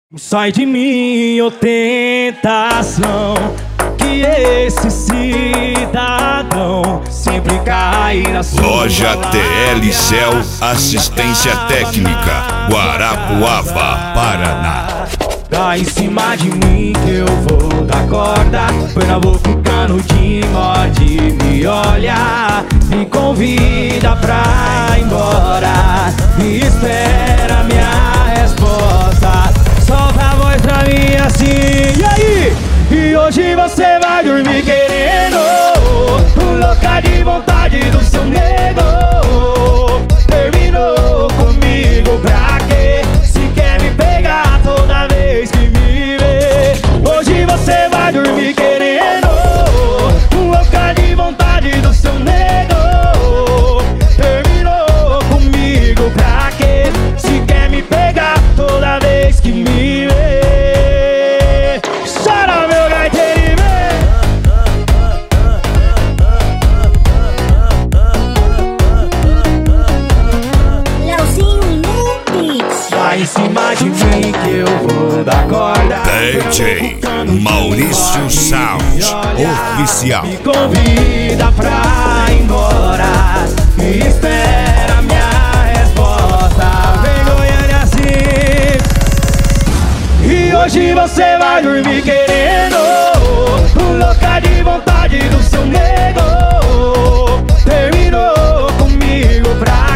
Sai de mim, ô tentação, que esse cidadão sempre cai na sua Loja TL Cell, assistência técnica, Guarapuava, Paraná. Dá em cima de mim que eu vou dar corda. Põe na boca o cano de morde, me olha, me convida pra ir embora e espera minha resposta. Solta a voz pra mim assim, e aí? E hoje você vai dormir querendo, louca de vontade do seu nego. Terminou comigo pra quê? Se quer me pegar toda vez que me vê. Hoje você vai dormir querendo, louca de vontade do seu nego. Terminou comigo pra quê? Se quer me pegar toda vez que me vê. Chora meu gaiteiro e vem. Leozinho no beat. Vai em cima de mim que eu vou dar corda. DJ Maurício Sound Oficial. Me convida pra ir embora e espera minha resposta. Vem Goiânia assim. E hoje você vai dormir querendo, louca de vontade do seu nego. Terminou comigo pra